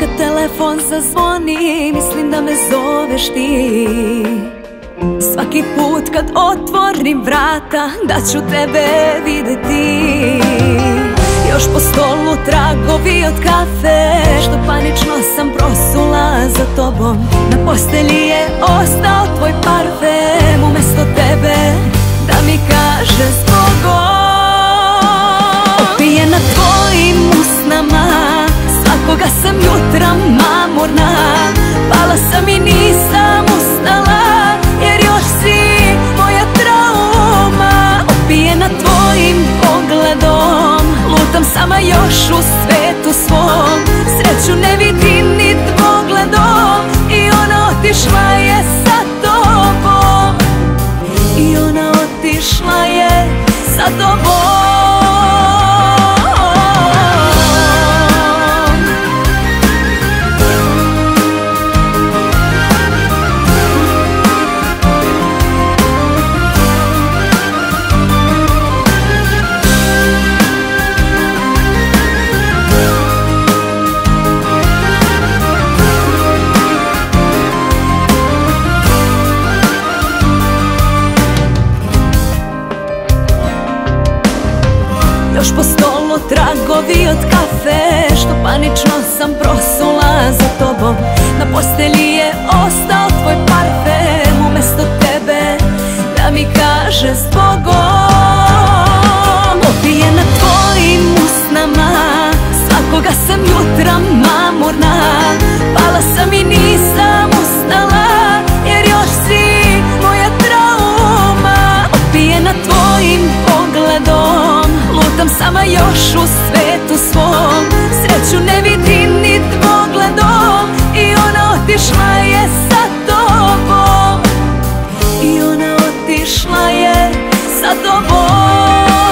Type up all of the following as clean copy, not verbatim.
kad telefon zazvoni, mislim da me zoveš ti. Svaki put kad otvorim vrata, da ću tebe videti. Još po stolu tragovi od kafe, što panično sam prosula za tobom. Na postelji je ostao tvoj parfem, umesto tebe da mi kaže zbogom. Opijena tvojim usnama, svakoga sam jutra mamurna. Pala sam i nisam ustala, jer još si moja trauma. Opijena tvojim pogledom, lutam sama još u svetu svom. Sreću ne vidim ni pogledom, i ona otišla je sa tobom. I ona otišla je sa tobom. Još po stolu tragovi od kafe, što panično sam prosula za tobom. Na postelji je ostao tvoj parfem, umesto tebe da mi kaže zbogom. Opijena tvojim usnama, svakoga sam jutra mamurna. Pala sam i nisam ustala, jer još si moja trauma. Opijena tvojim pogledom, lutam sama još u svetu svom. Sreću ne vidim ni pogledom, i ona otišla je sa tobom. I ona otišla je sa tobom.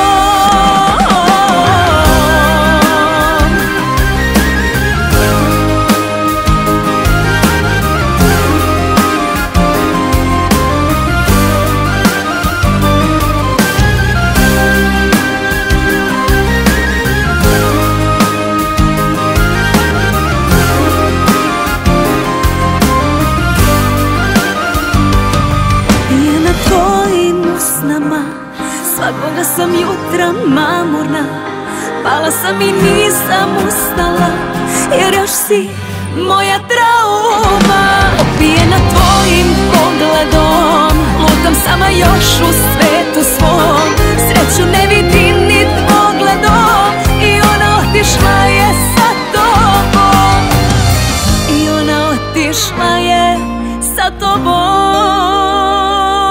Svakoga sam jutra mamurna. Pala sam i nisam ustala, jer još si moja trauma. Opijena tvojim pogledom, lutam sama još u svetu svom. Sreću ne vidim ni pogledom, i ona otišla je sa tobom. I ona otišla je sa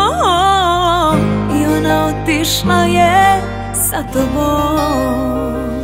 tobom. I ona otišla je sa tobom.